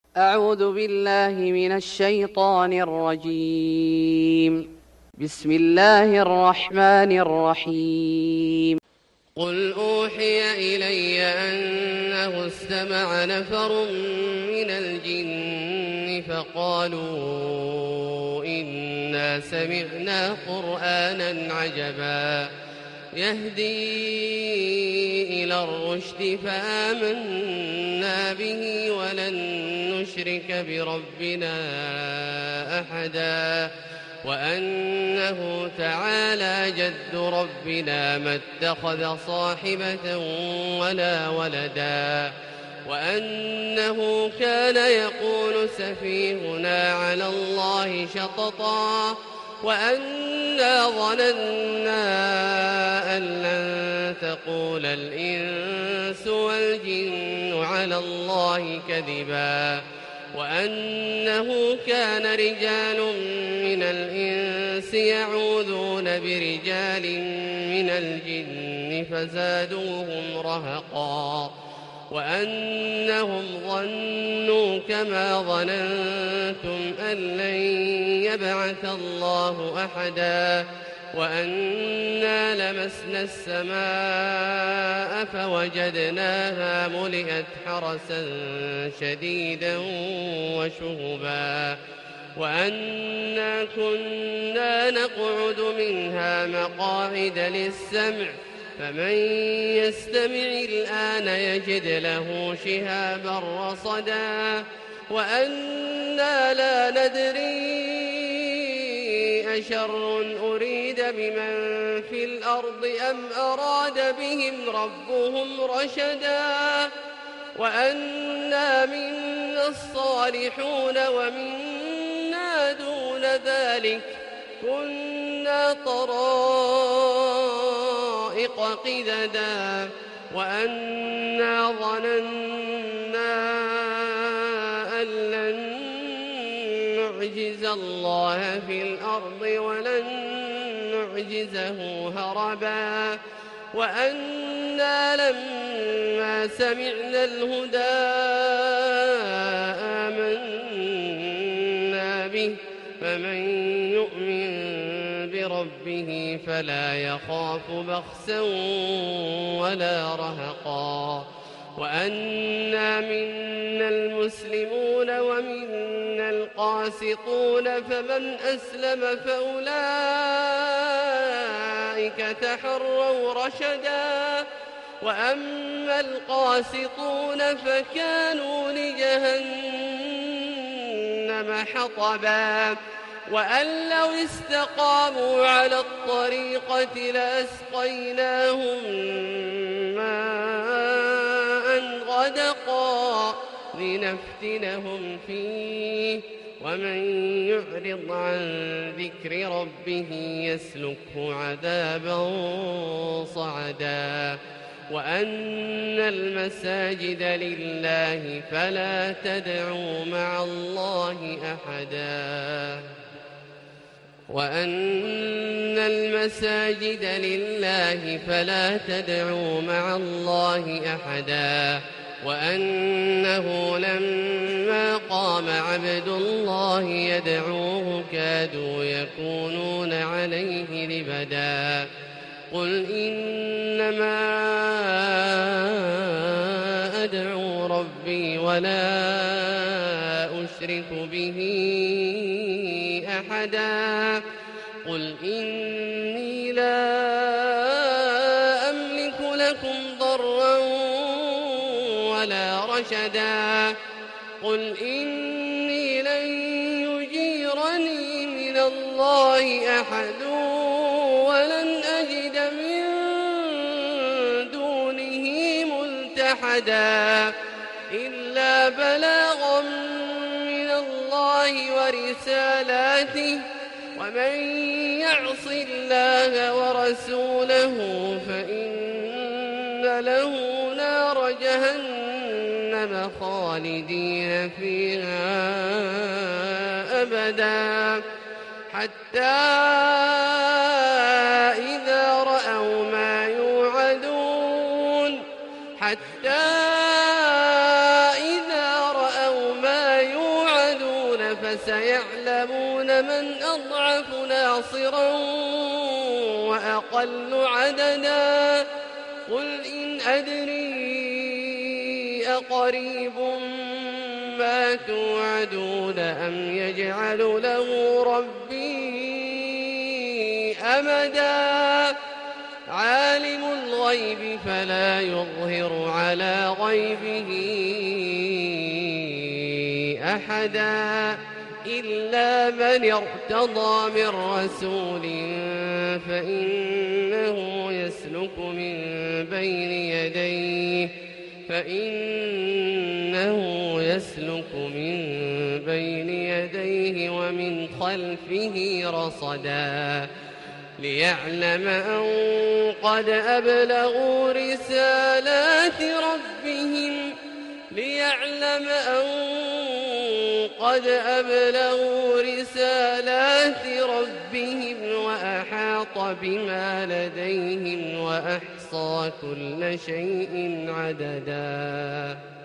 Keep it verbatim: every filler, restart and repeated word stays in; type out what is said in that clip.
أعوذ بالله من الشيطان الرجيم. بسم الله الرحمن الرحيم. قل أوحي إلي أنه استمع نفر من الجن فقالوا إنا سمعنا قرآنا عجبا يهدي إلى الرشد فآمنا به ولن نشرك بربنا أحدا وأنه تعالى جد ربنا ما اتخذ صاحبة ولا ولدا وأنه كان يقول سفيهنا على الله شططا وأنا ظننا أن لن تقول الإنس والجن على الله كذبا وأنه كان رجال من الإنس يعوذون برجال من الجن فزادوهم رهقا وأنهم ظنوا كما ظننتم أن لن يبعث الله أحدا وأنا لمسنا السماء فوجدناها ملئت حرسا شديدا وشهبا وأنا كنا نقعد منها مقاعد للسمع فمن يستمع الآن يجد له شهابا رصدا وأنا لا ندري أشر أريد بمن في الأرض أم أراد بهم ربهم رشدا وأنا منا الصالحون ومنا دون ذلك كنا طرائق قددا وأنا ظننا أن لن نعجز الله في الأرض ولن نعجزه هربا وأنا لما سمعنا الهدى آمنا به فمن يؤمن بربه فلا يخاف بخسا ولا رهقا وأنا منا المسلمون ومنا القاسطون فمن أسلم فأولئك تحروا رشدا وأما القاسطون فكانوا لجهنم حطبا وأن لو استقاموا على الطريقة لأسقيناهم ماء غدقا لنفتنهم فيه ومن يعرض عن ذكر ربه يسلكه عذابا صعدا وأن المساجد لله فلا تدعوا مع الله أحدا وأن المساجد لله فلا تدعوا مع الله أحدا وأنه لما قام عبد الله يدعوه كادوا يكونون عليه لبدا قل إنما أدعو ربي ولا أشرك به أحدا قل إني لا أملك لكم ضرا ولا رشدا قل إني لن يجيرني من الله أحد ولن أجد من دونه ملتحدا إلا بلاغا من الله ورسالاته ومن يعص الله ورسوله فإن له نار جهنم خالدين فيها أبدا حتى إذا رأوا ما يوعدون حتى إذا رأوا ما فسيعلمون من أضعف ناصرا وأقل عددا قل إن أدري أقريب ما توعدون أم يجعل له ربي أمدا عالم الغيب فلا يظهر على غيبه أحدا إلا من ارتضى من رسول فإنه يسلك من بين يديه فإنه يسلك من بين يديه ومن خلفه رصدا ليعلم أن قد أبلغوا رسالات ربهم ليعلم أن قد أبلغوا رسالات ربهم وأحاط بما لديهم وأحصى كل شيء عددا